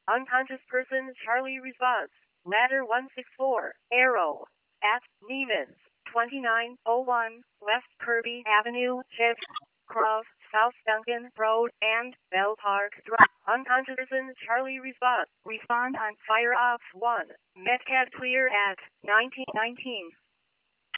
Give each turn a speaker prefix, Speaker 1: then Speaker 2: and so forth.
Speaker 1: Unconscious person Charlie response. Ladder 164. Arrow. At Neiman's. 2901 West Kirby Avenue, Chip. Cross, South Duncan Road, and Bell Park Drive. Unconscious person Charlie response. Respond on fire off 1. Metcalf clear at 1919.